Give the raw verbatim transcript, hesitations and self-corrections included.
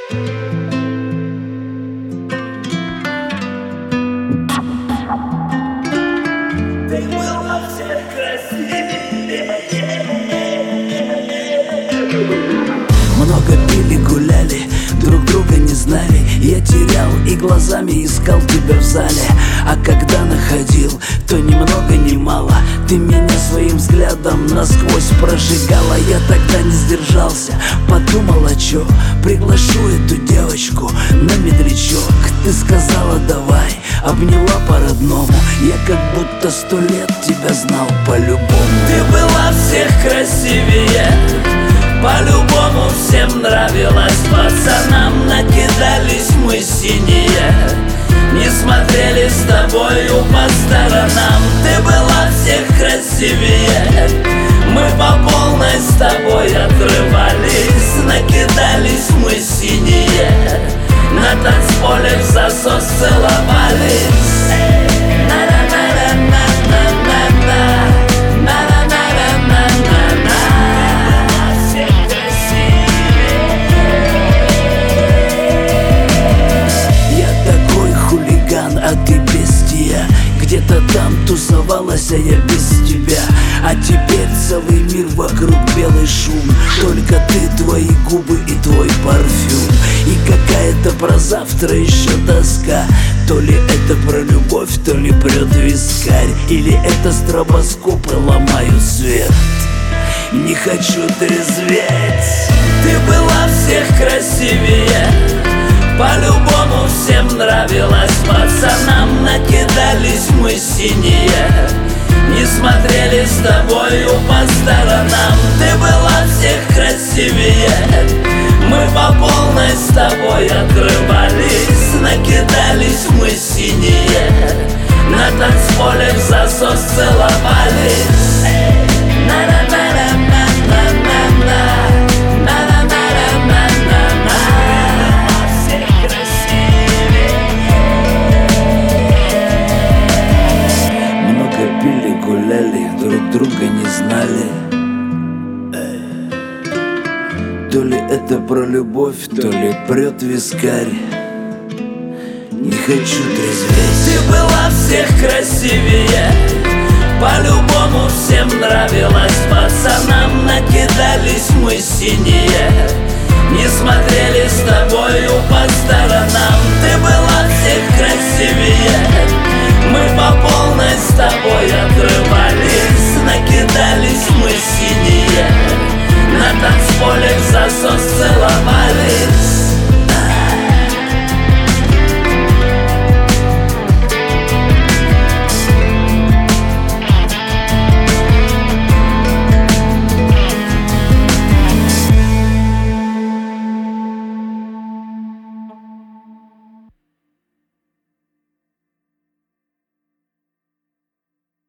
Ты была всех красивее. Много пили, гуляли, друг друга не знали. Я терял и глазами искал тебя в зале. А когда находил, то ни много ни мало ты меня своим взглядом насквозь прожигала. Я тогда не сдержался, подумал, а чё, приглашу эту девочку на медлячок. Ты сказала давай, обняла по-родному. Я как будто сто лет тебя знал по-любому. Ты была всех красивее, по-любому всем нравилась. Пацанам накидались мы синие, не смотрели с тобою по сторонам. Ты была всех красивее, мы по полной с тобой отрывались. Накидались мы синие, на танцполе в засос целовались. А ты бестия, где-то там тусовалась, а я без тебя. А теперь целый мир вокруг, белый шум. Только ты, твои губы и твой парфюм. И какая-то про завтра еще тоска. То ли это про любовь, то ли прет вискарь. Или это стробоскопы ломают свет. Не хочу трезветь. Ты была всех красивее, по-любому всем нравилась. Пацанам накидались мы синие, не смотрели с тобою по сторонам. Ты была всех красивее, мы по полной с тобой отрывались. Накидались мы синие, на танцполе в засос целовались. Гуляли, друг друга не знали. То ли это про любовь, то ли прет вискарь. Не хочу трезветь. Ты была всех красивее, по-любому всем нравилась. Пацанам накидались мы синие,